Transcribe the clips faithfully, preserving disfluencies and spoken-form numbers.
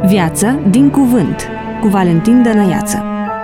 Viață din cuvânt, cu Valentin Dănăiață.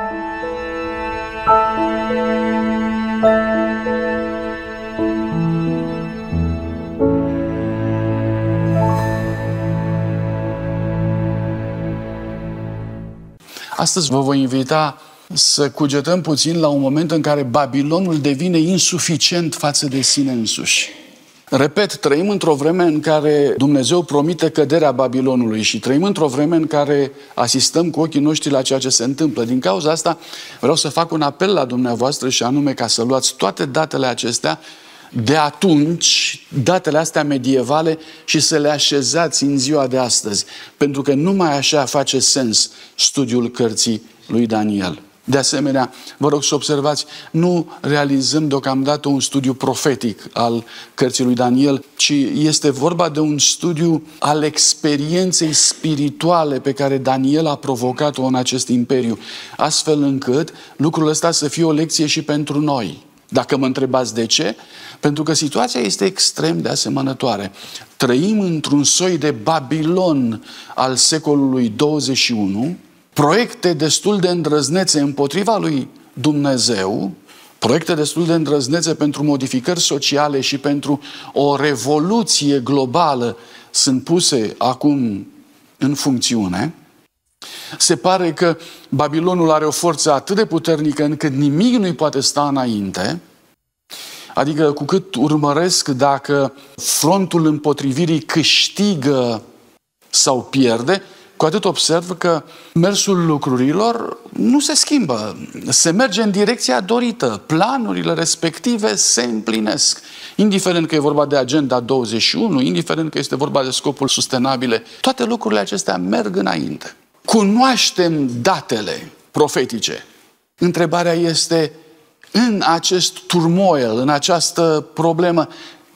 Astăzi vă voi invita să cugetăm puțin la un moment în care Babilonul devine insuficient față de sine însuși. Repet, trăim într-o vreme în care Dumnezeu promite căderea Babilonului și trăim într-o vreme în care asistăm cu ochii noștri la ceea ce se întâmplă. Din cauza asta vreau să fac un apel la dumneavoastră și anume ca să luați toate datele acestea de atunci, datele astea medievale, și să le așezați în ziua de astăzi. Pentru că numai așa face sens studiul cărții lui Daniel. De asemenea, vă rog să observați, nu realizăm deocamdată un studiu profetic al cărții lui Daniel, ci este vorba de un studiu al experienței spirituale pe care Daniel a provocat-o în acest imperiu, astfel încât lucrul ăsta să fie o lecție și pentru noi. Dacă mă întrebați de ce? Pentru că situația este extrem de asemănătoare. Trăim într-un soi de Babilon al secolului douăzeci și unu, proiecte destul de îndrăznețe împotriva lui Dumnezeu, proiecte destul de îndrăznețe pentru modificări sociale și pentru o revoluție globală sunt puse acum în funcțiune. Se pare că Babilonul are o forță atât de puternică încât nimic nu-i poate sta înainte. Adică cu cât urmăresc dacă frontul împotrivirii câștigă sau pierde, cu atât observ că mersul lucrurilor nu se schimbă. Se merge în direcția dorită. Planurile respective se împlinesc. Indiferent că e vorba de Agenda douăzeci și unu, indiferent că este vorba de scopuri sustenabile, toate lucrurile acestea merg înainte. Cunoaștem datele profetice. Întrebarea este, în acest turmoil, în această problemă,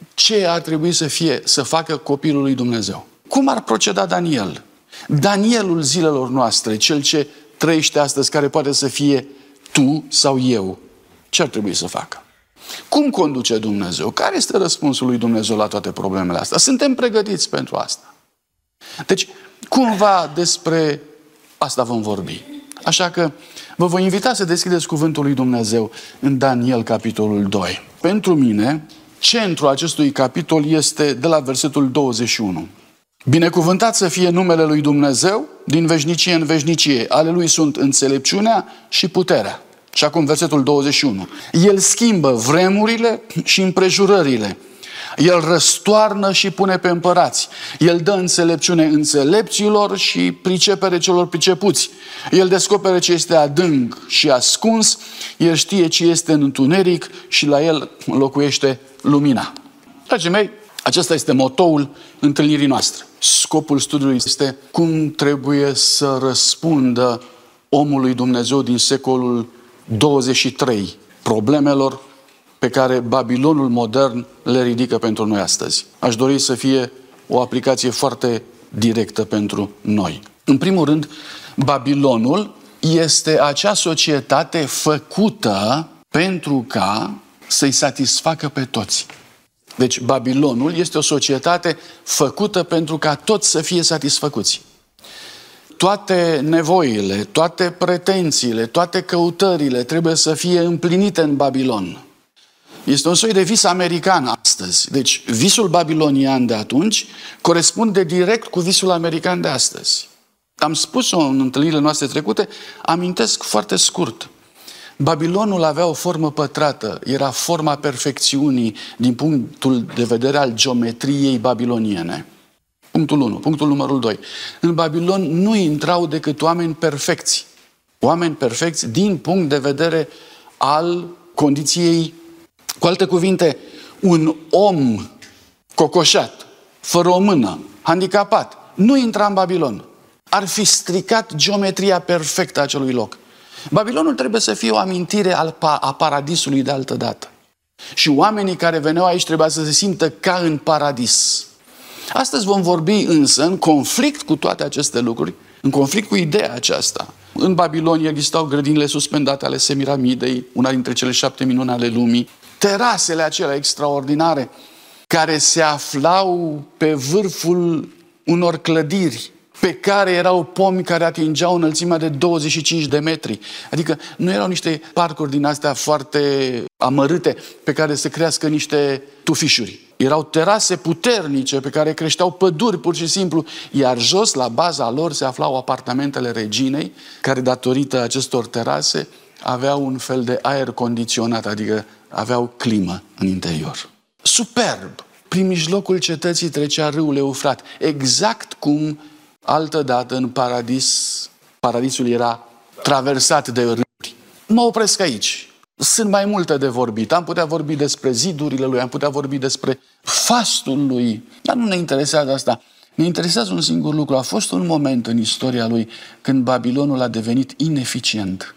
ce ar trebui să fie, să facă copilul lui Dumnezeu? Cum ar proceda Daniel? Danielul zilelor noastre, cel ce trăiește astăzi, care poate să fie tu sau eu, ce ar trebui să facă? Cum conduce Dumnezeu? Care este răspunsul lui Dumnezeu la toate problemele astea? Suntem pregătiți pentru asta. Deci, cumva despre asta vom vorbi. Așa că vă voi invita să deschideți cuvântul lui Dumnezeu în Daniel, capitolul doi. Pentru mine, centrul acestui capitol este de la versetul douăzeci și unu. Binecuvântat să fie numele lui Dumnezeu din veșnicie în veșnicie. Ale lui sunt înțelepciunea și puterea. Și acum versetul douăzeci și unu. El schimbă vremurile și împrejurările. El răstoarnă și pune pe împărați. El dă înțelepciune înțelepților și pricepere celor pricepuți. El descoperă ce este adânc și ascuns. El știe ce este în întuneric și la el locuiește lumina. Dragii mei, acesta este motoul întâlnirii noastre. Scopul studiului este cum trebuie să răspundă omul lui Dumnezeu din secolul douăzeci și trei problemelor pe care Babilonul modern le ridică pentru noi astăzi. Aș dori să fie o aplicație foarte directă pentru noi. În primul rând, Babilonul este acea societate făcută pentru ca să-i satisfacă pe toți. Deci Babilonul este o societate făcută pentru ca toți să fie satisfăcuți. Toate nevoile, toate pretențiile, toate căutările trebuie să fie împlinite în Babilon. Este un soi de vis american astăzi. Deci visul babilonian de atunci corespunde direct cu visul american de astăzi. Am spus-o în întâlnirile noastre trecute, amintesc foarte scurt. Babilonul avea o formă pătrată, era forma perfecțiunii din punctul de vedere al geometriei babiloniene. Punctul unu. Punctul numărul doi. În Babilon nu intrau decât oameni perfecți. Oameni perfecți din punct de vedere al condiției. Cu alte cuvinte, un om cocoșat, fără o mână, handicapat, nu intra în Babilon. Ar fi stricat geometria perfectă a acelui loc. Babilonul trebuie să fie o amintire a paradisului de altă dată. Și oamenii care veneau aici trebuia să se simtă ca în paradis. Astăzi vom vorbi însă în conflict cu toate aceste lucruri, în conflict cu ideea aceasta. În Babilon existau grădinile suspendate ale Semiramidei, una dintre cele șapte minuni ale lumii, terasele acelea extraordinare care se aflau pe vârful unor clădiri pe care erau pomi care atingeau înălțimea de douăzeci și cinci de metri. Adică nu erau niște parcuri din astea foarte amărâte pe care să crească niște tufișuri. Erau terase puternice pe care creșteau păduri pur și simplu, iar jos, la baza lor, se aflau apartamentele reginei, care datorită acestor terase aveau un fel de aer condiționat, adică aveau climă în interior. Superb! Prin mijlocul cetății trecea râul Eufrat, exact cum altădată în paradis, paradisul era traversat de râuri. Mă opresc aici. Sunt mai multe de vorbit. Am putea vorbi despre zidurile lui, am putea vorbi despre fastul lui, dar nu ne interesează asta. Ne interesează un singur lucru. A fost un moment în istoria lui când Babilonul a devenit ineficient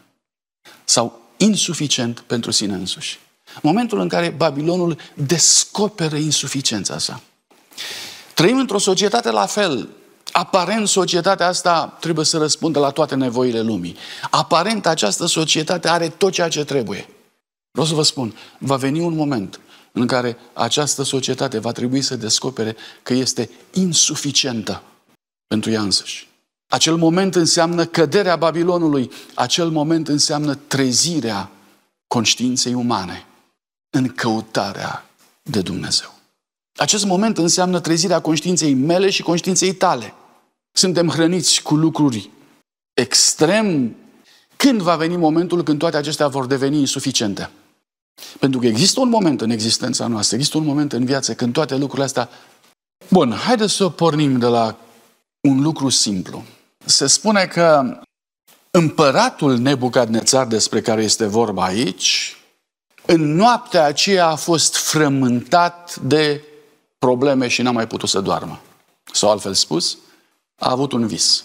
sau insuficient pentru sine însuși. Momentul în care Babilonul descoperă insuficiența sa. Trăim într-o societate la fel. Aparent, societatea asta trebuie să răspundă la toate nevoile lumii. Aparent, această societate are tot ceea ce trebuie. Vreau să vă spun, va veni un moment în care această societate va trebui să descopere că este insuficientă pentru ea însăși. Acel moment înseamnă căderea Babilonului. Acel moment înseamnă trezirea conștiinței umane în căutarea de Dumnezeu. Acest moment înseamnă trezirea conștiinței mele și conștiinței tale. Suntem hrăniți cu lucruri extrem. Când va veni momentul când toate acestea vor deveni insuficiente? Pentru că există un moment în existența noastră, există un moment în viață când toate lucrurile astea... Bun, haideți să pornim de la un lucru simplu. Se spune că împăratul Nebucadnețar, despre care este vorba aici, în noaptea aceea a fost frământat de probleme și n-a mai putut să doarmă. Sau altfel spus, a avut un vis.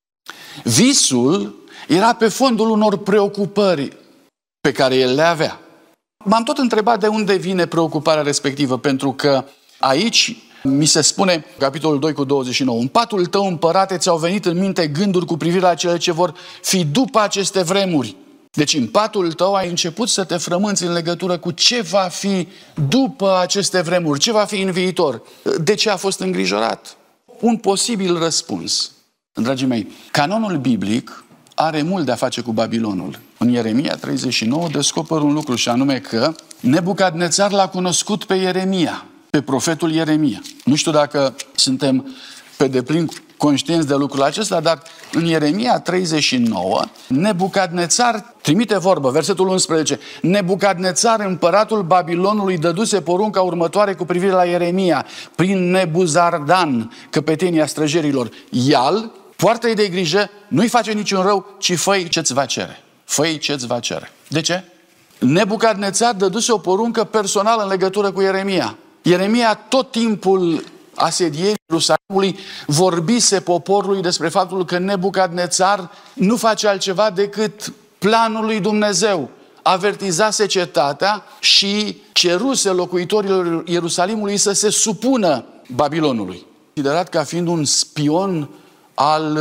Visul era pe fondul unor preocupări pe care el le avea. M-am tot întrebat de unde vine preocuparea respectivă, pentru că aici mi se spune, capitolul doi cu douăzeci și nouă, în patul tău, împărate, ți-au venit în minte gânduri cu privire la cele ce vor fi după aceste vremuri. Deci în patul tău ai început să te frămânți în legătură cu ce va fi după aceste vremuri, ce va fi în viitor. De ce a fost îngrijorat? Un posibil răspuns. Dragii mei, canonul biblic are mult de a face cu Babilonul. În Ieremia treizeci și nouă descoperă un lucru, și anume că Nebucadnețar l-a cunoscut pe Ieremia, pe profetul Ieremia. Nu știu dacă suntem pe deplin conștienți de lucrul acesta, dar în Ieremia treizeci și nouă, Nebucadnețar trimite vorbă, versetul unsprezece, Nebucadnețar, împăratul Babilonului, dăduse porunca următoare cu privire la Ieremia, prin Nebuzardan, căpetenia străjerilor. Ial, poartă-i de grijă, nu-i face niciun rău, ci fă-i ce-ți va cere. Fă-i ce-ți va cere. De ce? Nebucadnețar dăduse o poruncă personală în legătură cu Ieremia. Ieremia tot timpul asedierii Ierusalimului vorbise poporului despre faptul că Nebucadnețar nu face altceva decât planul lui Dumnezeu. Avertizase cetatea și ceruse locuitorilor Ierusalimului să se supună Babilonului. Considerat ca fiind un spion al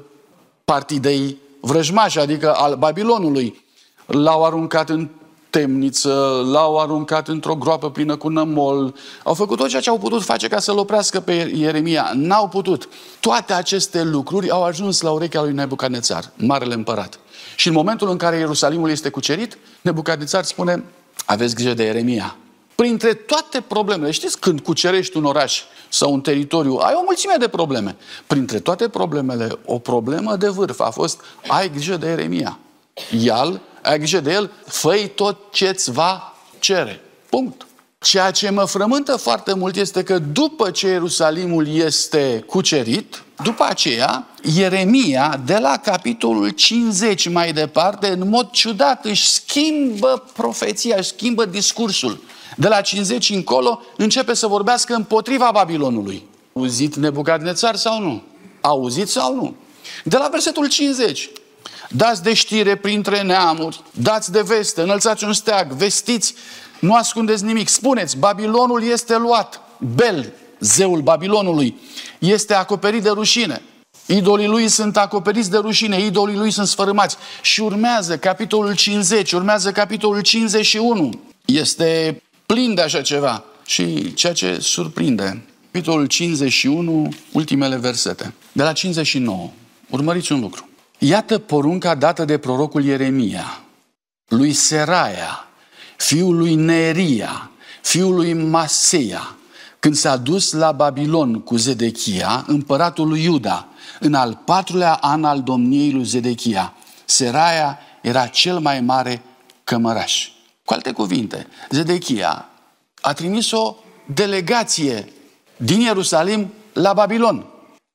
partidei vrăjmașe, adică al Babilonului. L-au aruncat în temniță, l-au aruncat într-o groapă plină cu nămol. Au făcut tot ceea ce au putut face ca să-l oprească pe Ieremia. N-au putut. Toate aceste lucruri au ajuns la urechea lui Nebucadnețar, marele împărat. Și în momentul în care Ierusalimul este cucerit, Nebucadnețar spune, aveți grijă de Ieremia. Printre toate problemele, știți, când cucerești un oraș sau un teritoriu, ai o mulțime de probleme. Printre toate problemele, o problemă de vârf a fost, ai grijă de Ieremia. Ial, ai grijă de el, fă-i tot ce-ți va cere. Punct. Ceea ce mă frământă foarte mult este că după ce Ierusalimul este cucerit, după aceea, Ieremia, de la capitolul cincizeci mai departe, în mod ciudat, își schimbă profeția, își schimbă discursul. De la cincizeci încolo, începe să vorbească împotriva Babilonului. Auzit Nebucadnețar sau nu? Auzit sau nu? De la versetul cincizeci. Dați de știre printre neamuri, dați de veste, înălțați un steag, vestiți, nu ascundeți nimic. Spuneți, Babilonul este luat. Bel, zeul Babilonului, este acoperit de rușine. Idolii lui sunt acoperiți de rușine, idolii lui sunt sfărâmați. Și urmează capitolul cincizeci, urmează capitolul cincizeci și unu. Este plin de așa ceva. Și ceea ce surprinde capitolul cincizeci și unu, ultimele versete. De la cincizeci și nouă. Urmăriți un lucru. Iată porunca dată de prorocul Ieremia, lui Seraia, fiul lui Neeria, fiul lui Maseia, când s-a dus la Babilon cu Zedechia, împăratul lui Iuda, în al patrulea an al domniei lui Zedechia. Seraia era cel mai mare cămăraș. Cu alte cuvinte, Zedechia a trimis o delegație din Ierusalim la Babilon.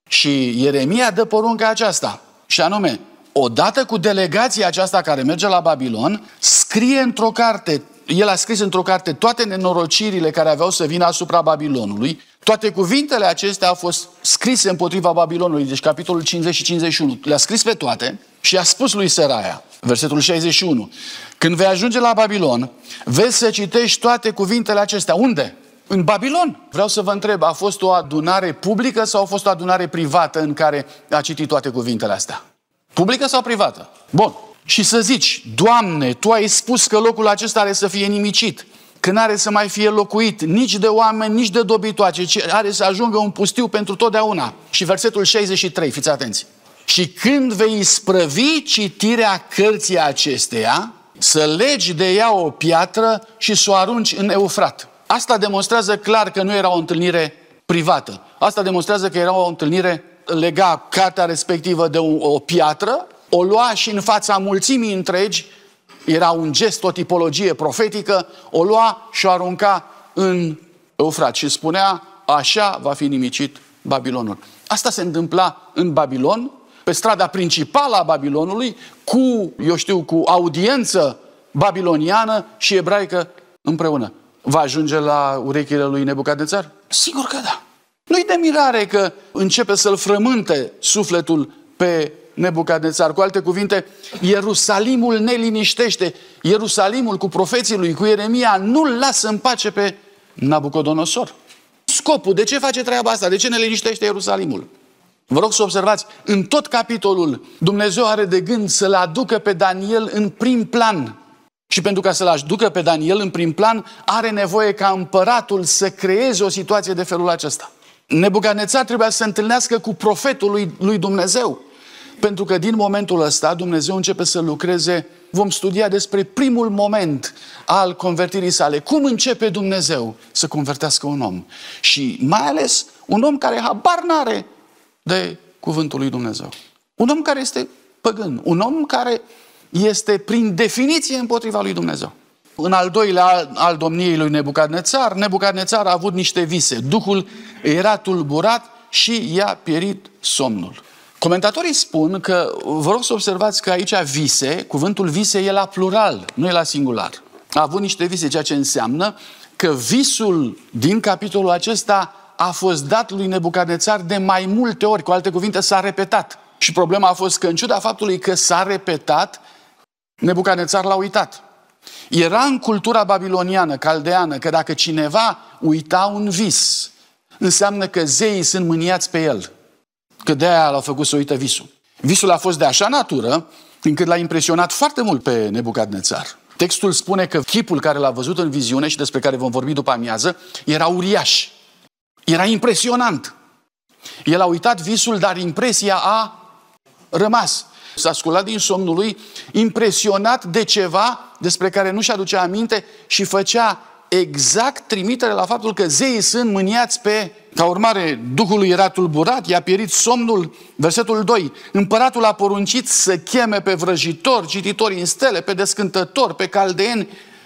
Și Ieremia dă porunca aceasta. Și anume, odată cu delegația aceasta care merge la Babilon, scrie într-o carte, el a scris într-o carte toate nenorocirile care aveau să vină asupra Babilonului. Toate cuvintele acestea au fost scrise împotriva Babilonului, deci capitolul cincizeci și cincizeci și unu. Le-a scris pe toate și a spus lui Seraia, versetul șaizeci și unu, când vei ajunge la Babilon, vezi să citești toate cuvintele acestea. Unde? În Babilon. Vreau să vă întreb, a fost o adunare publică sau a fost o adunare privată în care a citit toate cuvintele astea? Publică sau privată? Bun. Și să zici, Doamne, Tu ai spus că locul acesta are să fie nimicit, că n-are să mai fie locuit nici de oameni, nici de dobitoace, ci are să ajungă un pustiu pentru totdeauna. Și versetul șaizeci și trei, fiți atenți. Și când vei isprăvi citirea cărții acesteia, să legi de ea o piatră și să o arunci în Eufrat. Asta demonstrează clar că nu era o întâlnire privată. Asta demonstrează că era o întâlnire, lega cartea respectivă de o, o piatră, o lua și în fața mulțimii întregi, era un gest, o tipologie profetică, o lua și o arunca în Eufrat și spunea, așa va fi nimicit Babilonul. Asta se întâmpla în Babilon, pe strada principală a Babilonului, cu, eu știu, cu audiență babiloniană și ebraică împreună. Va ajunge la urechile lui Nebucadnețar? Sigur că da. Nu-i de mirare că începe să-l frământe sufletul pe Nebucadnețar. Cu alte cuvinte, Ierusalimul ne liniștește. Ierusalimul cu profeții lui, cu Ieremia, nu-l lasă în pace pe Nabucodonosor. Scopul, de ce face treaba asta? De ce ne liniștește Ierusalimul? Vă rog să observați, în tot capitolul, Dumnezeu are de gând să-l aducă pe Daniel în prim plan. Și pentru ca să-l aducă pe Daniel în prim plan, are nevoie ca împăratul să creeze o situație de felul acesta. Nebucadnețar trebuia să se întâlnească cu profetul lui, lui Dumnezeu. Pentru că din momentul ăsta Dumnezeu începe să lucreze, vom studia despre primul moment al convertirii sale. Cum începe Dumnezeu să convertească un om? Și mai ales un om care habar n-are de cuvântul lui Dumnezeu. Un om care este păgân. Un om care este prin definiție împotriva lui Dumnezeu. În al doilea al, al domniei lui Nebucadnețar, Nebucadnețar a avut niște vise. Duhul era tulburat și i-a pierit somnul. Comentatorii spun că, vă rog să observați că aici vise, cuvântul vise e la plural, nu e la singular. A avut niște vise, ceea ce înseamnă că visul din capitolul acesta a fost dat lui Nebucadnețar de mai multe ori, cu alte cuvinte s-a repetat. Și problema a fost că în ciuda faptului că s-a repetat, Nebucadnețar l-a uitat. Era în cultura babiloniană, caldeană, că dacă cineva uita un vis, înseamnă că zeii sunt mâniați pe el. Că de-aia l-au făcut să uită visul. Visul a fost de așa natură, încât l-a impresionat foarte mult pe Nebucadnețar. Textul spune că chipul care l-a văzut în viziune și despre care vom vorbi după amiază, era uriaș. Era impresionant. El a uitat visul, dar impresia a rămas. S-a sculat din somnul lui, impresionat de ceva despre care nu și aducea aminte și făcea exact trimitere la faptul că zeii sunt mâniați pe... Ca urmare, Duhul lui era tulburat, i-a pierit somnul. Versetul doi. Împăratul a poruncit să cheme pe vrăjitori, cititori în stele, pe descântători, pe caldeeni,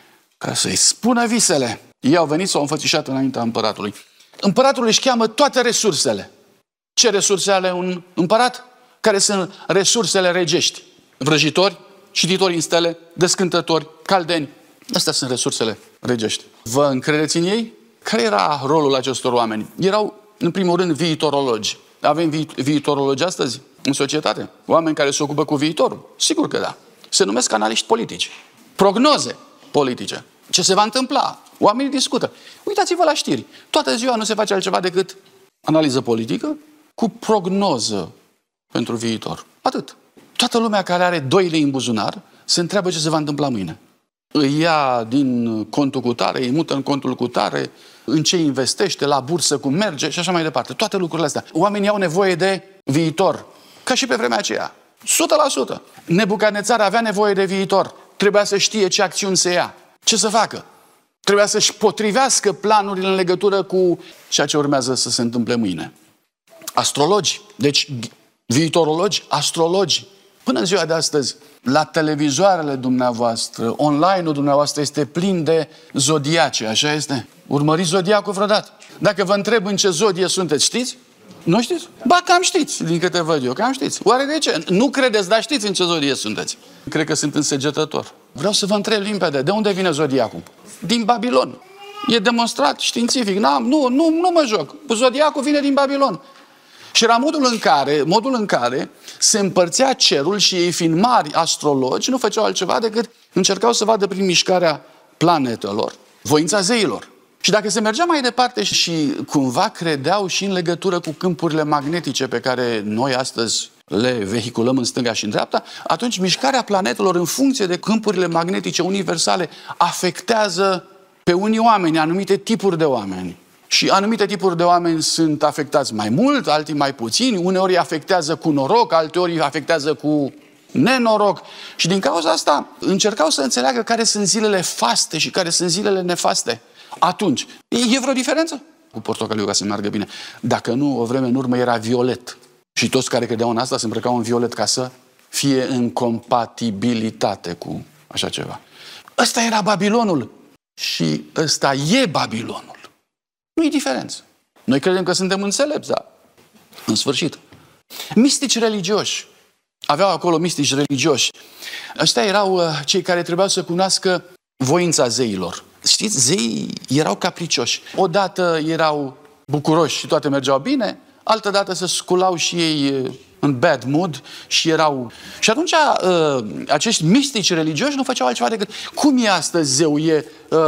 ca să-i spună visele. Ei au venit, s-au înfățișat înaintea împăratului. Împăratul își cheamă toate resursele. Ce resurse ale un împărat? Care sunt resursele regești? Vrăjitori, cititori în stele, descântători, caldeni. Astea sunt resursele regești. Vă încredeți în ei? Care era rolul acestor oameni? Erau, în primul rând, viitorologi. Avem vi- viitorologi astăzi în societate? Oameni care se ocupă cu viitorul? Sigur că da. Se numesc analiști politici. Prognoze politice. Ce se va întâmpla? Oamenii discută. Uitați-vă la știri. Toată ziua nu se face altceva decât analiză politică cu prognoză pentru viitor. Atât. Toată lumea care are doi lei în buzunar se întreabă ce se va întâmpla mâine. îi ia din contul cutare, îi mută în contul cutare, în ce investește, la bursă, cum merge și așa mai departe. Toate lucrurile astea. Oamenii au nevoie de viitor, ca și pe vremea aceea. o sută la sută. Nebucadnețar avea nevoie de viitor. Trebuia să știe ce acțiuni se ia, ce să facă. Trebuia să-și potrivească planurile în legătură cu ceea ce urmează să se întâmple mâine. Astrologi, deci viitorologi, astrologi. Până în ziua de astăzi, la televizoarele dumneavoastră, online-ul dumneavoastră este plin de zodiace, așa este? Urmăriți zodiacul vreodată? Dacă vă întreb în ce zodie sunteți, știți? Nu știți? Ba, cam știți, din câte văd eu, cam știți. Oare de ce? Nu credeți, dar știți în ce zodie sunteți. Cred că sunt însegetător. Vreau să vă întreb limpede, de unde vine zodiacul? Din Babilon. E demonstrat științific. N-am, nu, nu, nu mă joc. Zodiacul vine din Babilon. Și era modul în care, modul în care se împărțea cerul și ei, fiind mari astrologi, nu făceau altceva decât încercau să vadă prin mișcarea planetelor voința zeilor. Și dacă se mergea mai departe și cumva credeau și în legătură cu câmpurile magnetice pe care noi astăzi le vehiculăm în stânga și în dreapta, atunci mișcarea planetelor în funcție de câmpurile magnetice universale afectează pe unii oameni, anumite tipuri de oameni. Și anumite tipuri de oameni sunt afectați mai mult, alții mai puțini, uneori îi afectează cu noroc, alteori îi afectează cu nenoroc. Și din cauza asta încercau să înțeleagă care sunt zilele faste și care sunt zilele nefaste. Atunci, e vreo diferență? Cu portocaliu ca să meargă bine. Dacă nu, o vreme în urmă era violet. Și toți care credeau în asta se îmbrăcau în violet ca să fie în compatibilitate cu așa ceva. Ăsta era Babilonul. Și ăsta e Babilonul. Nu-i diferență. Noi credem că suntem înțelepți, dar în sfârșit. Mistici religioși. Aveau acolo mistici religioși. Ăștia erau cei care trebuiau să cunoască voința zeilor. Știți, zeii erau capricioși. Odată erau bucuroși și toate mergeau bine, altă dată se sculau și ei în bad mood și erau... Și atunci acești mistici religioși nu făceau altceva decât cum e astăzi zeu? E,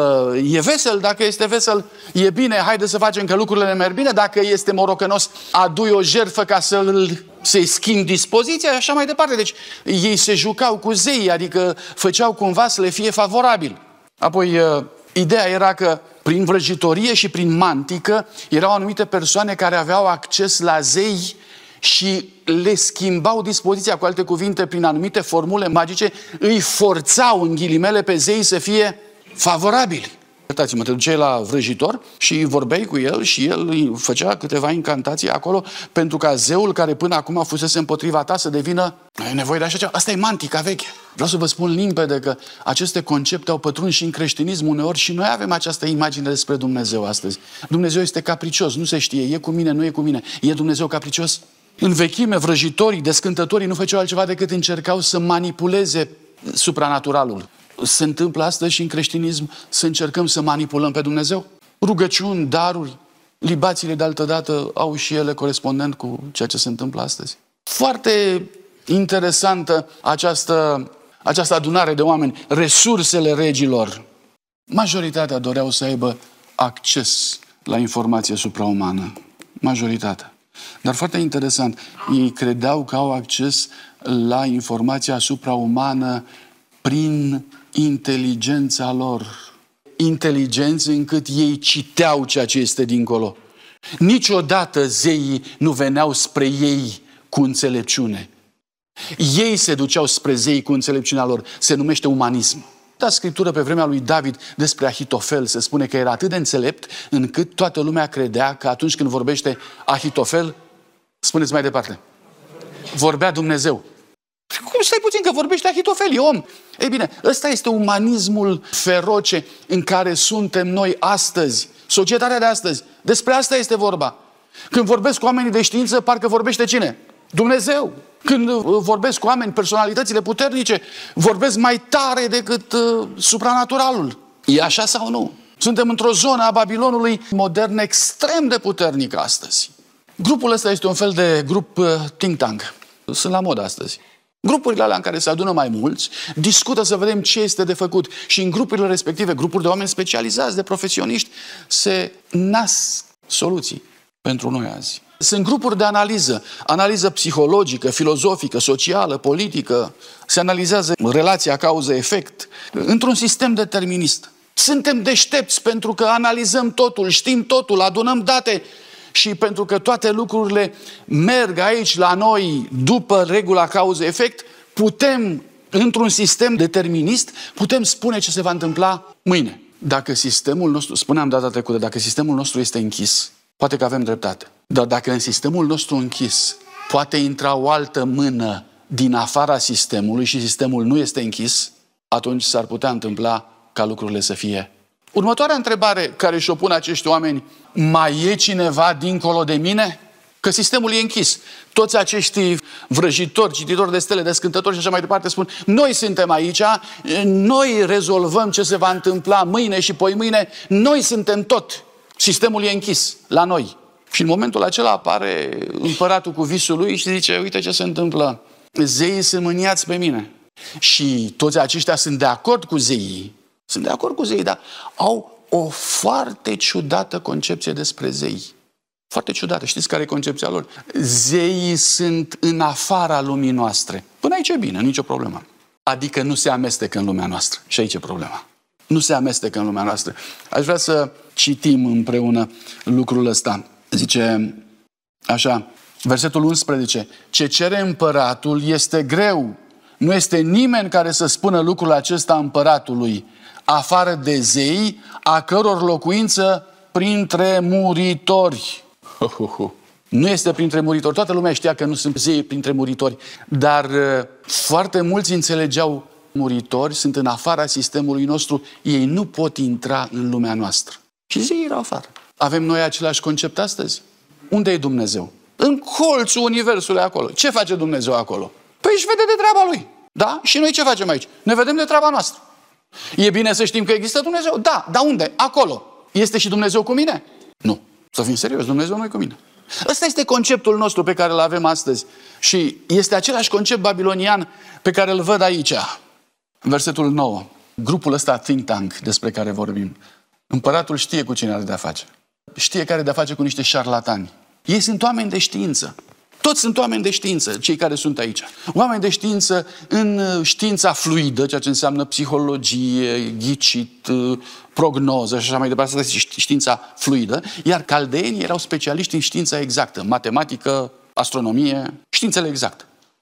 e vesel? Dacă este vesel, e bine, haide să facem că lucrurile ne merg bine. Dacă este morocănos, adui o jertfă ca să-l, să-i schimbi dispoziția și așa mai departe. Deci ei se jucau cu zeii, adică făceau cumva să le fie favorabil. Apoi, ideea era că prin vrăjitorie și prin mantică erau anumite persoane care aveau acces la zei și le schimbau dispoziția, cu alte cuvinte, prin anumite formule magice, îi forțau, în ghilimele, pe zei să fie favorabili. Iertați-mă, te duceai la vrăjitor și vorbeai cu el și el îi făcea câteva incantații acolo pentru ca zeul care până acum fusese împotriva ta să devină... Ai nevoie de așa ceva? Asta e mantica veche. Vreau să vă spun limpede că aceste concepte au pătruns și în creștinism uneori și noi avem această imagine despre Dumnezeu astăzi. Dumnezeu este capricios, nu se știe, e cu mine, nu e cu mine. E Dumnezeu capricios? În vechime, vrăjitorii, descântătorii nu făceau altceva decât încercau să manipuleze supranaturalul. Se întâmplă astăzi și în creștinism să încercăm să manipulăm pe Dumnezeu? Rugăciuni, daruri, libațiile de altă dată au și ele corespondent cu ceea ce se întâmplă astăzi. Foarte interesantă această, această adunare de oameni, resursele regilor. Majoritatea doreau să aibă acces la informație supraumană. Majoritatea. Dar foarte interesant, ei credeau că au acces la informația supraumană prin inteligența lor. Inteligenți încât ei citeau ceea ce este dincolo. Niciodată zeii nu veneau spre ei cu înțelepciune. Ei se duceau spre zei cu înțelepciunea lor. Se numește umanism. Da, Scriptură pe vremea lui David despre Ahitofel se spune că era atât de înțelept încât toată lumea credea că atunci când vorbește Ahitofel, spuneți mai departe, vorbea Dumnezeu. Cum stai puțin că vorbește Ahitofel, e om? Ei bine, ăsta este umanismul feroce în care suntem noi astăzi. Societatea de astăzi. Despre asta este vorba. Când vorbesc cu oamenii de știință, parcă vorbește cine? Dumnezeu. Când vorbesc cu oameni, personalitățile puternice, vorbesc mai tare decât uh, supranaturalul. E așa sau nu? Suntem într-o zonă a Babilonului modern extrem de puternică astăzi. Grupul ăsta este un fel de grup uh, think tank. Sunt la modă astăzi. Grupurile alea în care se adună mai mulți, discută să vedem ce este de făcut și în grupurile respective, grupuri de oameni specializați, de profesioniști, se nasc soluții pentru noi azi. Sunt grupuri de analiză, analiză psihologică, filozofică, socială, politică. Se analizează relația cauză-efect într-un sistem determinist. Suntem deștepți pentru că analizăm totul, știm totul, adunăm date și pentru că toate lucrurile merg aici la noi după regula cauză-efect, putem, într-un sistem determinist, putem spune ce se va întâmpla mâine. Dacă sistemul nostru, spuneam data trecută, dacă sistemul nostru este închis, poate că avem dreptate. Dar dacă în sistemul nostru închis poate intra o altă mână din afara sistemului și sistemul nu este închis, atunci s-ar putea întâmpla ca lucrurile să fie. Următoarea întrebare care și-o pun acești oameni: mai e cineva dincolo de mine? Că sistemul e închis. Toți acești vrăjitori, cititori de stele, descântători și așa mai departe spun: noi suntem aici, noi rezolvăm ce se va întâmpla mâine și poimâine, noi suntem tot. Sistemul e închis la noi. Și în momentul acela apare împăratul cu visul lui și zice: uite ce se întâmplă. Zeii sunt mâniați pe mine. Și toți aceștia sunt de acord cu zeii. Sunt de acord cu zeii, dar au o foarte ciudată concepție despre zei. Foarte ciudată. Știți care e concepția lor? Zeii sunt în afara lumii noastre. Până aici e bine, nicio problemă. Adică nu se amestecă în lumea noastră. Și aici e problema. Nu se amestecă în lumea noastră. Aș vrea să citim împreună lucrul ăsta. Zice așa, versetul unsprezece: ce cere împăratul este greu. Nu este nimeni care să spună lucrul acesta împăratului, afară de zei, a căror locuință printre muritori. Ho, ho, ho. Nu este printre muritori. Toată lumea știa că nu sunt zei printre muritori, dar foarte mulți înțelegeau: muritori sunt în afara sistemului nostru, ei nu pot intra în lumea noastră. Și zeii erau afară. Avem noi același concept astăzi? Unde e Dumnezeu? În colțul universului acolo. Ce face Dumnezeu acolo? Păi își vede de treaba lui. Da? Și noi ce facem aici? Ne vedem de treaba noastră. E bine să știm că există Dumnezeu? Da. Dar unde? Acolo. Este și Dumnezeu cu mine? Nu. Să fim serios, Dumnezeu nu e cu mine. Ăsta este conceptul nostru pe care îl avem astăzi. Și este același concept babilonian pe care îl văd aici. Versetul nouă. Grupul ăsta think tank despre care vorbim. Împăratul știe cu cine are de-a face. Știe că are de-a face cu niște șarlatani. Ei sunt oameni de știință. Toți sunt oameni de știință, cei care sunt aici. Oameni de știință în știința fluidă, ceea ce înseamnă psihologie, ghicit, prognoză și așa mai departe. Asta este știința fluidă. Iar caldeenii erau specialiști în știința exactă. Matematică, astronomie, științele exacte.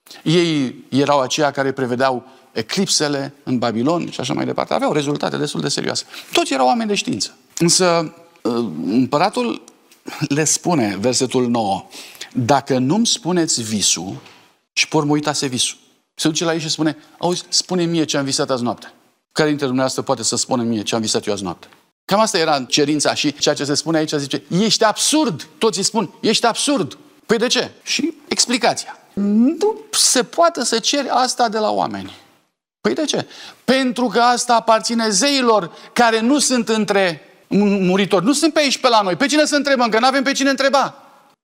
Ei erau aceia care prevedeau eclipsele în Babilon și așa mai departe. Aveau rezultate destul de serioase. Toți erau oameni de știință. Însă împăratul le spune, versetul nouă: dacă nu-mi spuneți visul, și pormă uitase visul. Se duce la ei și spune: auzi, spune mie ce am visat azi noapte. Care dintre dumneavoastră poate să spună mie ce am visat eu azi noapte? Cam asta era cerința și ceea ce se spune aici zice: ești absurd. Toți îi spun: ești absurd. Păi de ce? Și explicația. Nu se poate să ceri asta de la oameni. Păi de ce? Pentru că asta aparține zeilor care nu sunt între muritori. Nu sunt pe aici pe la noi. Pe cine să întrebăm? Că nu avem pe cine întreba.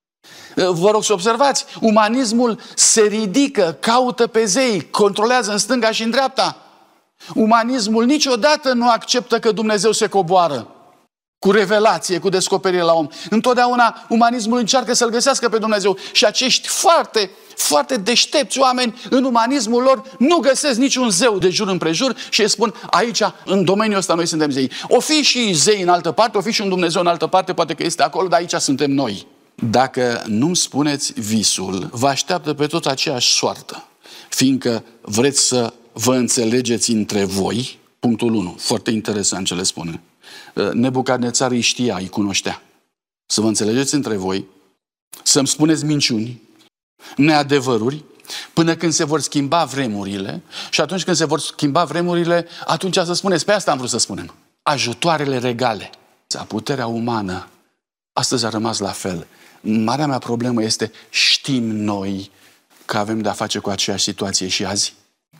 Vă rog să observați, umanismul se ridică, caută pe zei, controlează în stânga și în dreapta. Umanismul niciodată nu acceptă că Dumnezeu se coboară cu revelație, cu descoperire la om. Întotdeauna umanismul încearcă să-L găsească pe Dumnezeu și acești foarte, foarte deștepți oameni în umanismul lor nu găsesc niciun zeu de jur împrejur și îi spun: aici, în domeniul ăsta, noi suntem zei. O fi și zei în altă parte, o fi și un Dumnezeu în altă parte, poate că este acolo, dar aici suntem noi. Dacă nu-mi spuneți visul, vă așteaptă pe tot aceeași soartă, fiindcă vreți să vă înțelegeți între voi. Punctul unu, foarte interesant ce le spune. Nebucadnețar îi știa, îi cunoștea. Să vă înțelegeți între voi, să-mi spuneți minciuni, neadevăruri, până când se vor schimba vremurile și atunci când se vor schimba vremurile, atunci să spuneți: pe asta am vrut să spunem. Ajutoarele regale. Puterea umană astăzi a rămas la fel. Marea mea problemă este: știm noi că avem de-a face cu aceeași situație și azi?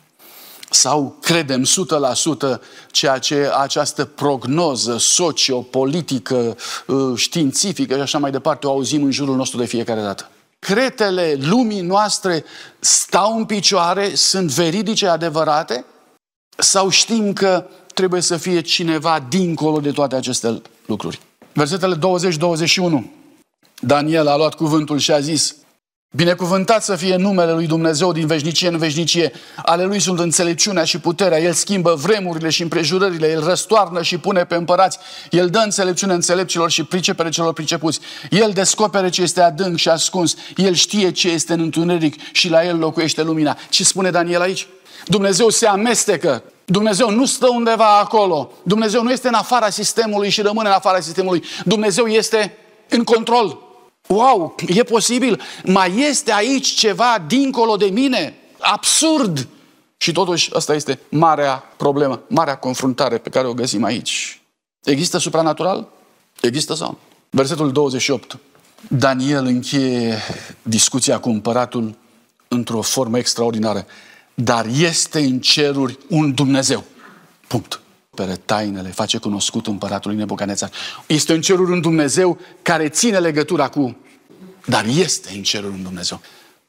Sau credem o sută la sută ceea ce această prognoză sociopolitică, științifică și așa mai departe o auzim în jurul nostru de fiecare dată? Cretele lumii noastre stau în picioare, sunt veridice, adevărate? Sau știm că trebuie să fie cineva dincolo de toate aceste lucruri? Versetele douăzeci douăzeci și unu. Daniel a luat cuvântul și a zis: binecuvântat să fie numele lui Dumnezeu din veșnicie în veșnicie. Ale lui sunt înțelepciunea și puterea. El schimbă vremurile și împrejurările. El răstoarnă și pune pe împărați. El dă înțelepciune înțelepților și pricepere celor pricepuți. El descopere ce este adânc și ascuns. El știe ce este în întuneric și la el locuiește lumina. Ce spune Daniel aici? Dumnezeu se amestecă. Dumnezeu nu stă undeva acolo. Dumnezeu nu este în afara sistemului și rămâne în afara sistemului. Dumnezeu este în control. Wow, e posibil? Mai este aici ceva dincolo de mine? Absurd! Și totuși, asta este marea problemă, marea confruntare pe care o găsim aici. Există supranatural? Există sau nu? Versetul douăzeci și opt. Daniel încheie discuția cu împăratul într-o formă extraordinară. Dar este în ceruri un Dumnezeu. Punct. Pere tainele, face cunoscut împăratului Nebucadnețar. Este în ceruri un Dumnezeu care ține legătura cu... Dar este în ceruri un Dumnezeu.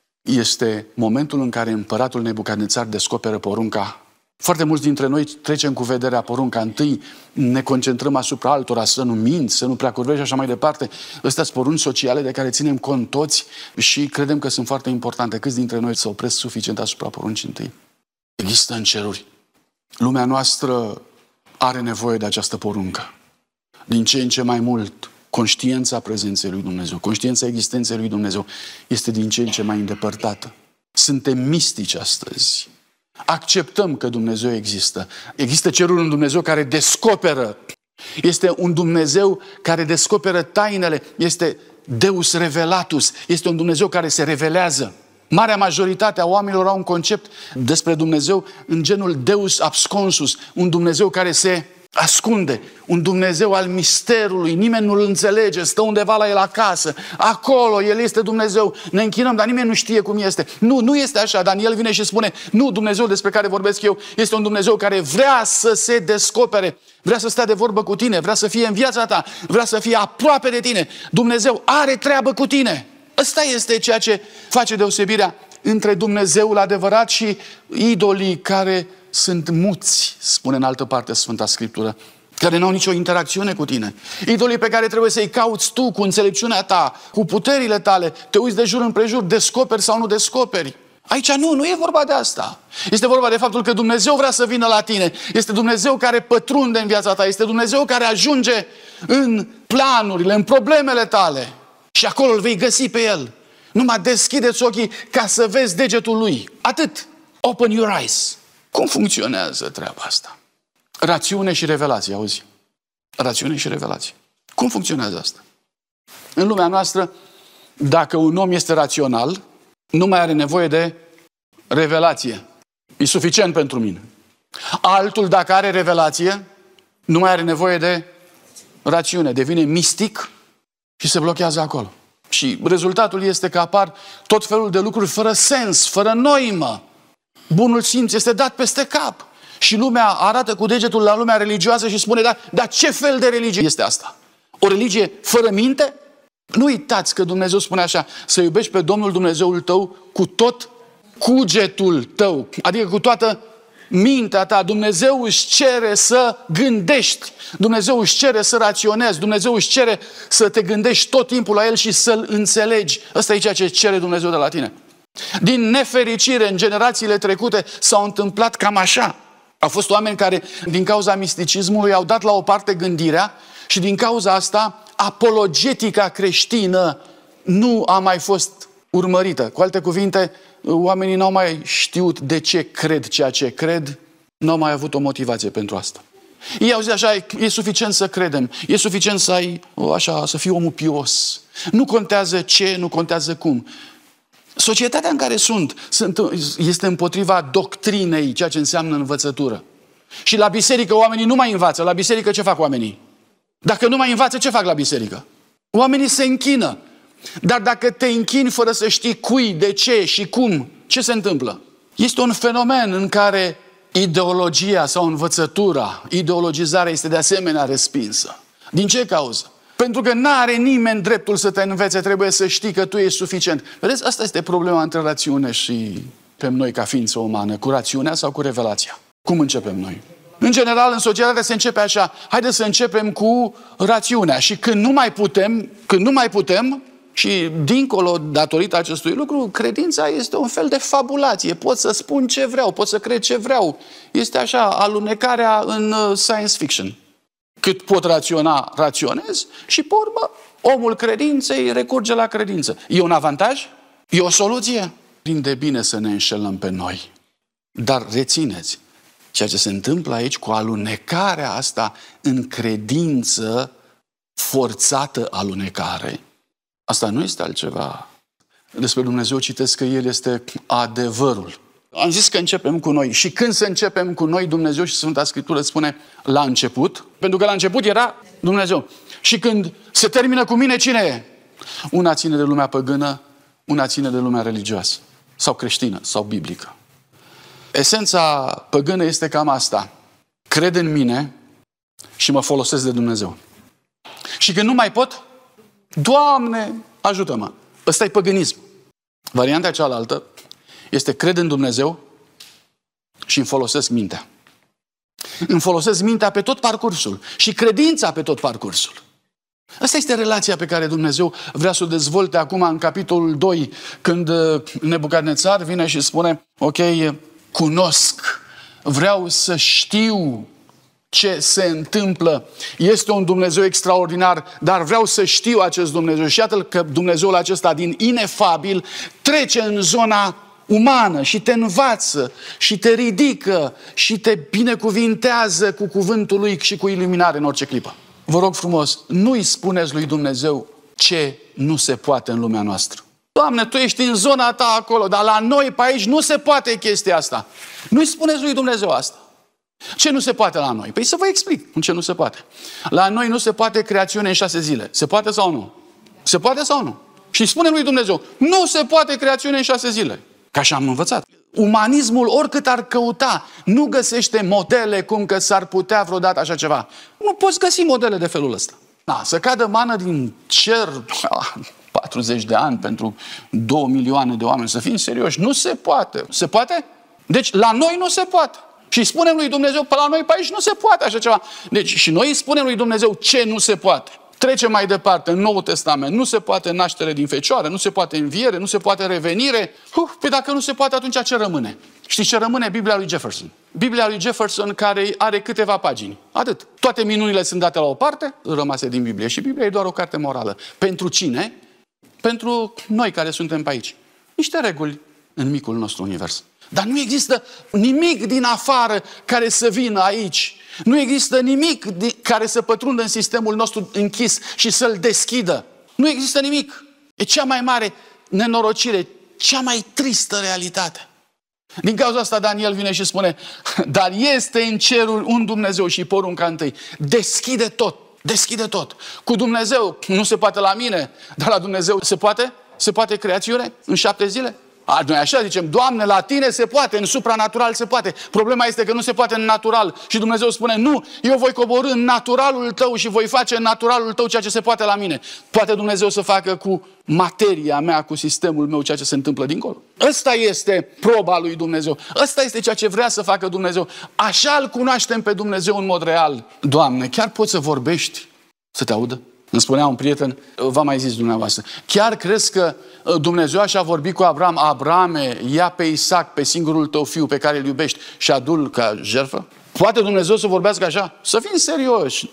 Este momentul în care împăratul Nebucadnețar descoperă porunca. Foarte mulți dintre noi trecem cu vederea porunca întâi, ne concentrăm asupra altora, să nu minți, să nu prea curvești și așa mai departe. Astea sunt porunci sociale de care ținem cont toți și credem că sunt foarte importante. Câți dintre noi se opresc suficient asupra poruncii întâi? Există în ceruri. Lumea noastră are nevoie de această poruncă. Din ce în ce mai mult, conștiința prezenței lui Dumnezeu, conștiința existenței lui Dumnezeu este din ce în ce mai îndepărtată. Suntem mistici astăzi. Acceptăm că Dumnezeu există. Există cerul un Dumnezeu care descoperă. Este un Dumnezeu care descoperă tainele. Este Deus revelatus. Este un Dumnezeu care se revelează. Marea majoritate a oamenilor au un concept despre Dumnezeu în genul Deus absconsus, un Dumnezeu care se ascunde, un Dumnezeu al misterului, nimeni nu-L înțelege, stă undeva la El acasă, acolo El este Dumnezeu, ne închinăm, dar nimeni nu știe cum este. Nu, nu este așa. Daniel vine și spune, nu, Dumnezeu despre care vorbesc eu este un Dumnezeu care vrea să se descopere, vrea să stea de vorbă cu tine, vrea să fie în viața ta, vrea să fie aproape de tine. Dumnezeu are treabă cu tine. Ăsta este ceea ce face deosebirea între Dumnezeul adevărat și idolii care sunt muți, spune în altă parte Sfânta Scriptură, care nu au nicio interacțiune cu tine. Idolii pe care trebuie să-i cauți tu cu înțelepciunea ta, cu puterile tale, te uiți de jur împrejur, descoperi sau nu descoperi. Aici nu, nu e vorba de asta. Este vorba de faptul că Dumnezeu vrea să vină la tine. Este Dumnezeu care pătrunde în viața ta. Este Dumnezeu care ajunge în planurile, în problemele tale. Și acolo îl vei găsi pe El. Numai deschideți ochii ca să vezi degetul Lui. Atât. Open your eyes. Cum funcționează treaba asta? Rațiune și revelație, auzi? Rațiune și revelație. Cum funcționează asta? În lumea noastră, dacă un om este rațional, nu mai are nevoie de revelație. E suficient pentru mine. Altul, dacă are revelație, nu mai are nevoie de rațiune. Devine mistic și se blochează acolo. Și rezultatul este că apar tot felul de lucruri fără sens, fără noimă. Bunul simț este dat peste cap. Și lumea arată cu degetul la lumea religioasă și spune, da, dar ce fel de religie este asta? O religie fără minte? Nu uitați că Dumnezeu spune așa, să iubești pe Domnul Dumnezeul tău cu tot cugetul tău, adică cu toată mintea ta. Dumnezeu își cere să gândești, Dumnezeu își cere să raționezi, Dumnezeu își cere să te gândești tot timpul la El și să-L înțelegi. Ăsta e ceea ce cere Dumnezeu de la tine. Din nefericire, în generațiile trecute s-au întâmplat cam așa. Au fost oameni care, din cauza misticismului, au dat la o parte gândirea și din cauza asta, apologetica creștină nu a mai fost urmărită. Cu alte cuvinte, oamenii n-au mai știut de ce cred ceea ce cred, n-au mai avut o motivație pentru asta. Ei au zis așa, e suficient să credem, e suficient să ai, așa, să fii omul pios. Nu contează ce, nu contează cum. Societatea în care sunt, sunt este împotriva doctrinei, ceea ce înseamnă învățătură. Și la biserică oamenii nu mai învață. La biserică ce fac oamenii? Dacă nu mai învață, ce fac la biserică? Oamenii se închină. Dar dacă te închini fără să știi cui, de ce și cum, ce se întâmplă? Este un fenomen în care ideologia sau învățătura, ideologizarea este de asemenea respinsă. Din ce cauză? Pentru că n-are nimeni dreptul să te învețe, trebuie să știi că tu ești suficient. Vedeți, asta este problema între rațiune și pe noi ca ființă umană, cu rațiunea sau cu revelația. Cum începem noi? În general, în societate se începe așa, haideți să începem cu rațiunea și când nu mai putem, când nu mai putem, Și dincolo, datorită acestui lucru, credința este un fel de fabulație. Pot să spun ce vreau, pot să cred ce vreau. Este așa, alunecarea în science fiction. Cât pot raționa, raționez și, pe urmă, omul credinței recurge la credință. E un avantaj? E o soluție? Prinde bine să ne înșelăm pe noi. Dar rețineți, ceea ce se întâmplă aici cu alunecarea asta în credință, forțată alunecare, asta nu este altceva. Despre Dumnezeu citesc că El este adevărul. Am zis că începem cu noi. Și când să începem cu noi, Dumnezeu, și Sfânta Scriptură spune la început, pentru că la început era Dumnezeu. Și când se termină cu mine, cine e? Una ține de lumea păgână, una ține de lumea religioasă, sau creștină, sau biblică. Esența păgână este cam asta. Cred în mine și mă folosesc de Dumnezeu. Și când nu mai pot, Doamne, ajută-mă. Ăsta e păgânism. Varianta cealaltă este cred în Dumnezeu și îmi folosesc mintea. Îmi folosesc mintea pe tot parcursul și credința pe tot parcursul. Asta este relația pe care Dumnezeu vrea să o dezvolte acum în capitolul doi, când Nebucadnețar vine și spune, ok, cunosc, vreau să știu ce se întâmplă. Este un Dumnezeu extraordinar, dar vreau să știu acest Dumnezeu. Și iată că Dumnezeul acesta din inefabil trece în zona umană și te învață și te ridică și te binecuvintează cu cuvântul lui și cu iluminare în orice clipă. Vă rog frumos, nu-i spuneți lui Dumnezeu ce nu se poate în lumea noastră. Doamne, Tu ești în zona Ta acolo, dar la noi pe aici nu se poate chestia asta. Nu-i spuneți lui Dumnezeu asta. Ce nu se poate la noi? Păi să vă explic ce nu se poate. La noi nu se poate creațiune în șase zile. Se poate sau nu? Se poate sau nu? Și spune lui Dumnezeu, nu se poate creațiune în șase zile. Ca așa am învățat. Umanismul, oricât ar căuta, nu găsește modele cum că s-ar putea vreodată așa ceva. Nu poți găsi modele de felul ăsta. Da, să cadă mană din cer ah, patruzeci de ani pentru două milioane de oameni, să fim serioși, nu se poate. Se poate? Deci la noi nu se poate. Și spunem lui Dumnezeu, pe la noi pe aici nu se poate așa ceva. Deci și noi spunem lui Dumnezeu ce nu se poate. Trecem mai departe în Noul Testament. Nu se poate naștere din fecioară, nu se poate înviere, nu se poate revenire. Uh, păi dacă nu se poate, atunci ce rămâne? Știți ce rămâne? Biblia lui Jefferson. Biblia lui Jefferson, care are câteva pagini. Atât. Toate minunile sunt date la o parte, rămase din Biblie. Și Biblia e doar o carte morală. Pentru cine? Pentru noi care suntem pe aici. Niște reguli în micul nostru univers. Dar nu există nimic din afară care să vină aici. Nu există nimic care să pătrundă în sistemul nostru închis și să-l deschidă. Nu există nimic. E cea mai mare nenorocire, cea mai tristă realitate. Din cauza asta Daniel vine și spune, dar este în cerul un Dumnezeu și porunca întâi. Deschide tot, deschide tot. Cu Dumnezeu nu se poate la mine, dar la Dumnezeu se poate? Se poate creațiune în șapte zile? A, noi așa zicem, Doamne, la Tine se poate, în supranatural se poate. Problema este că nu se poate în natural. Și Dumnezeu spune, nu, eu voi coborî în naturalul Tău și voi face în naturalul Tău ceea ce se poate la mine. Poate Dumnezeu să facă cu materia mea, cu sistemul meu, ceea ce se întâmplă dincolo. Ăsta este proba lui Dumnezeu. Ăsta este ceea ce vrea să facă Dumnezeu. Așa îl cunoaștem pe Dumnezeu în mod real. Doamne, chiar poți să vorbești? Să te audă? Îmi spunea un prieten, v-am mai zis dumneavoastră, chiar crezi că Dumnezeu așa a vorbit cu Abraham, Abrahame, ia pe Isaac, pe singurul tău fiu pe care îl iubești și adu-l ca jertfă? Poate Dumnezeu să vorbească așa? Să fim serioși.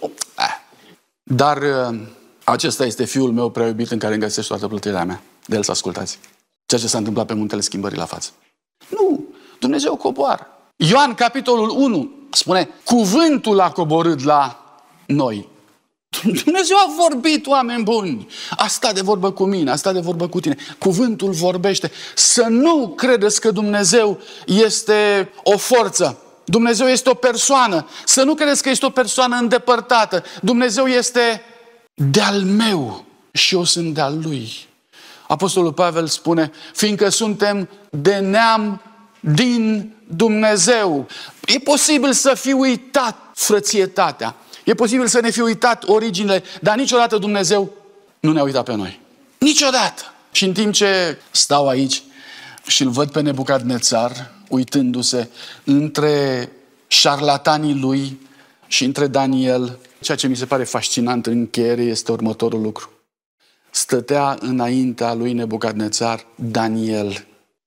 Dar acesta este fiul meu prea iubit în care îmi găsești toată plătirea mea. De el să ascultați. Ceea ce s-a întâmplat pe muntele schimbării la față. Nu, Dumnezeu coboară. Ioan, capitolul unu, spune, cuvântul a coborât la noi. Dumnezeu a vorbit, oameni buni. A stat de vorbă cu mine, a stat de vorbă cu tine. Cuvântul vorbește. Să nu credeți că Dumnezeu este o forță. Dumnezeu este o persoană. Să nu credeți că este o persoană îndepărtată. Dumnezeu este de-al meu și eu sunt de-al Lui. Apostolul Pavel spune, fiindcă suntem de neam din Dumnezeu. E posibil să fi uitat frățietatea. E posibil să ne fi uitat originile, dar niciodată Dumnezeu nu ne-a uitat pe noi. Niciodată! Și în timp ce stau aici și îl văd pe Nebucadnețar, uitându-se între șarlatanii lui și între Daniel, ceea ce mi se pare fascinant în încheiere este următorul lucru. stătea înaintea lui Nebucadnețar Daniel,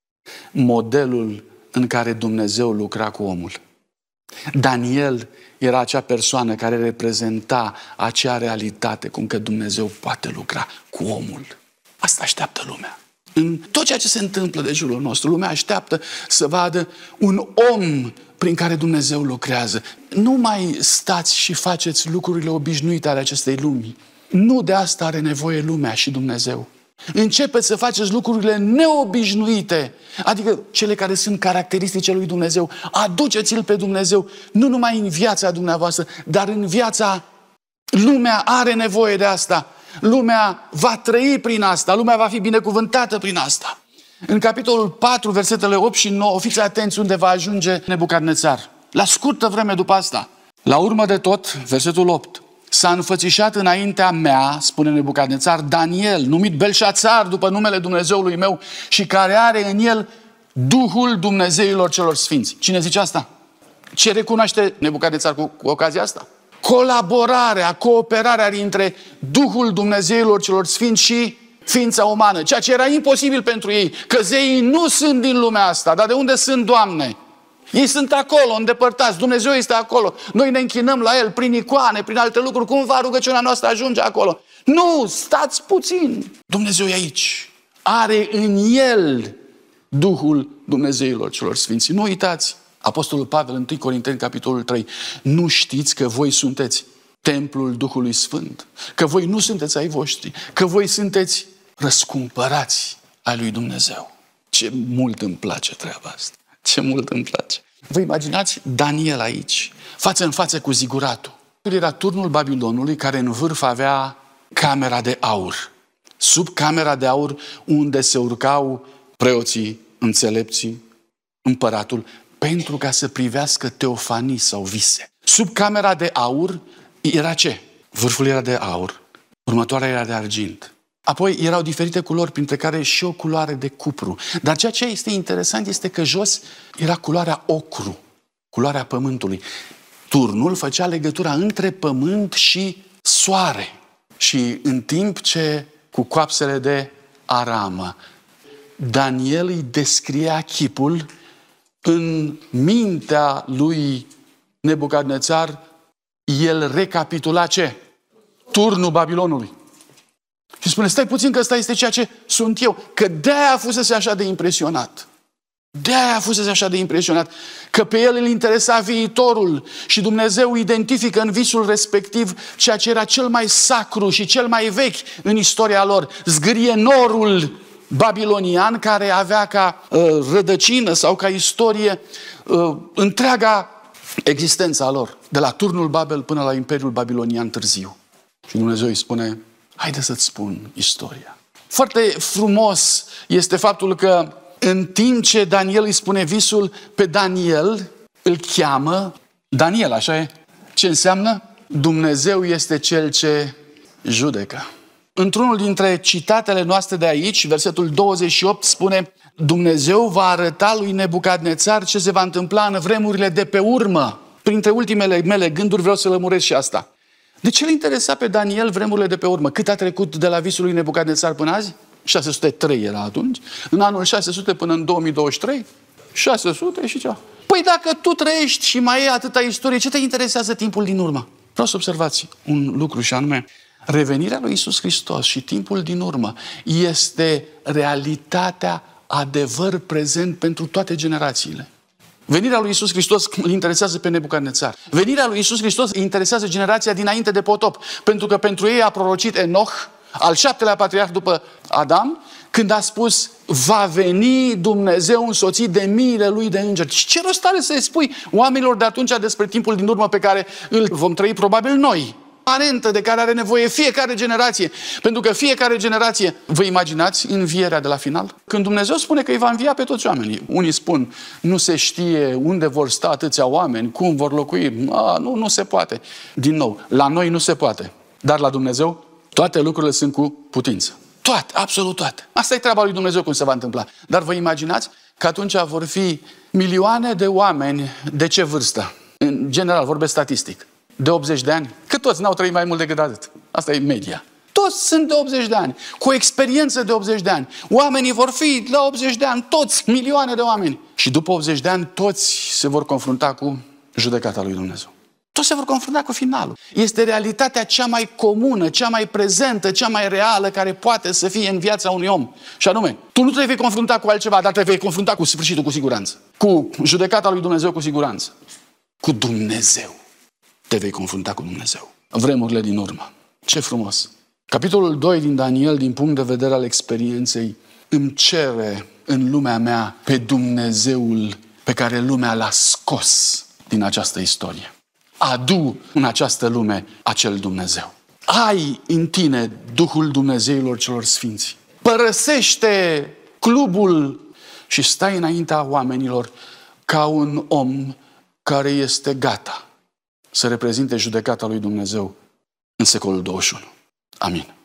modelul în care Dumnezeu lucra cu omul. Daniel era acea persoană care reprezenta acea realitate, cum că Dumnezeu poate lucra cu omul. Asta așteaptă lumea. În tot ceea ce se întâmplă de jurul nostru, lumea așteaptă să vadă un om prin care Dumnezeu lucrează. Nu mai stați și faceți lucrurile obișnuite ale acestei lumi. Nu de asta are nevoie lumea și Dumnezeu. Începeți să faceți lucrurile neobișnuite, adică cele care sunt caracteristice lui Dumnezeu. Aduceți-L pe Dumnezeu, nu numai în viața dumneavoastră, dar în viața. Lumea are nevoie de asta. Lumea va trăi prin asta, lumea va fi binecuvântată prin asta. În capitolul patru, versetele opt și nouă, fiți atenți unde va ajunge Nebucadnețar. La scurtă vreme după asta, la urmă de tot, versetul opt, s-a înfățișat înaintea mea, spune Nebucadnețar, Daniel, numit Belșațar după numele Dumnezeului meu și care are în el Duhul Dumnezeilor celor sfinți. Cine zice asta? Ce recunoaște Nebucadnețar cu, cu ocazia asta? Colaborarea, cooperarea dintre Duhul Dumnezeilor celor sfinți și ființa umană, ceea ce era imposibil pentru ei, că zeii nu sunt din lumea asta. Dar de unde sunt, Doamne? Ei sunt acolo, îndepărtați, Dumnezeu este acolo. Noi ne închinăm la El prin icoane, prin alte lucruri. Cum va rugăciunea noastră ajunge acolo? Nu, stați puțin. Dumnezeu e aici. Are în El Duhul Dumnezeilor celor sfinți. Nu uitați, Apostolul Pavel, întâi Corinteni, capitolul trei. Nu știți că voi sunteți templul Duhului Sfânt? Că voi nu sunteți ai voștri? Că voi sunteți răscumpărați ai lui Dumnezeu? Ce mult îmi place treaba asta! Ce mult îmi place! Vă imaginați Daniel aici, față în față cu ziguratul. Era turnul Babilonului, care în vârf avea camera de aur. Sub camera de aur, unde se urcau preoții, înțelepții, împăratul, pentru ca să privească teofanii sau vise. Sub camera de aur era ce? Vârful era de aur, următoarea era de argint. Apoi erau diferite culori, printre care și o culoare de cupru. Dar ceea ce este interesant este că jos era culoarea ocru, culoarea pământului. Turnul făcea legătura între pământ și soare. Și în timp ce cu coapsele de aramă Daniel îi descria chipul, în mintea lui Nebucadnețar el recapitula ce? Turnul Babilonului. Și spune, stai puțin că ăsta este ceea ce sunt eu. Că de-aia fusese așa de impresionat. De-aia fusese așa de impresionat. Că pe el îl interesa viitorul și Dumnezeu identifică în visul respectiv ceea ce era cel mai sacru și cel mai vechi în istoria lor. Zgârie norul babilonian care avea ca uh, rădăcină sau ca istorie uh, întreaga existența lor. De la turnul Babel până la Imperiul Babilonian târziu. Și Dumnezeu îi spune, haide să-ți spun istoria. Foarte frumos este faptul că în timp ce Daniel îi spune visul, pe Daniel îl cheamă Daniel, așa e? Ce înseamnă? Dumnezeu este cel ce judecă. Într-unul dintre citatele noastre de aici, versetul douăzeci și opt spune, Dumnezeu va arăta lui Nebucadnețar ce se va întâmpla în vremurile de pe urmă. Printre ultimele mele gânduri vreau să lămuresc și asta. De ce îl interesa pe Daniel vremurile de pe urmă? Cât a trecut de la visul lui Nebucadnețar până azi? șase sute trei era atunci. În anul șase sute până în două mii douăzeci și trei? șase sute și ceva. Păi dacă tu trăiești și mai e atâta istorie, ce te interesează timpul din urmă? Vreau să observați un lucru și anume, revenirea lui Iisus Hristos și timpul din urmă este realitatea, adevăr prezent pentru toate generațiile. Venirea lui Iisus Hristos îl interesează pe Nebucadnețar. Venirea lui Iisus Hristos îi interesează generația dinainte de potop, pentru că pentru ei a prorocit Enoch, al șaptelea patriarh după Adam, când a spus, va veni Dumnezeu însoțit de miile lui de îngeri. Și ce rost are să-i spui oamenilor de atunci despre timpul din urmă pe care îl vom trăi probabil noi? Arentă de care are nevoie fiecare generație. Pentru că fiecare generație, vă imaginați învierea de la final? Când Dumnezeu spune că îi va învia pe toți oamenii. Unii spun, nu se știe unde vor sta atâția oameni, cum vor locui. A, nu, nu se poate. Din nou, la noi nu se poate. Dar la Dumnezeu, toate lucrurile sunt cu putință. Toate, absolut toate. Asta e treaba lui Dumnezeu cum se va întâmpla. Dar vă imaginați că atunci vor fi milioane de oameni de ce vârstă? În general, vorbesc statistic. De optzeci de ani, că toți n-au trăit mai mult decât atât. Asta e media. Toți sunt de optzeci de ani, cu o experiență de optzeci de ani. Oamenii vor fi la optzeci de ani, toți, milioane de oameni. Și după optzeci de ani, toți se vor confrunta cu judecata lui Dumnezeu. Toți se vor confrunta cu finalul. Este realitatea cea mai comună, cea mai prezentă, cea mai reală care poate să fie în viața unui om. Și anume, tu nu te vei confrunta cu altceva, dar te vei confrunta cu sfârșitul cu siguranță. Cu judecata lui Dumnezeu cu siguranță. Cu Dumnezeu. Te vei confrunta cu Dumnezeu. Vremurile din urmă. Ce frumos! Capitolul doi din Daniel, din punct de vedere al experienței, îmi cere în lumea mea pe Dumnezeul pe care lumea l-a scos din această istorie. Adu în această lume acel Dumnezeu. Ai în tine Duhul Dumnezeilor celor sfinți. Părăsește clubul și stai înaintea oamenilor ca un om care este gata să reprezinte judecata lui Dumnezeu în secolul douăzeci și unu. Amin.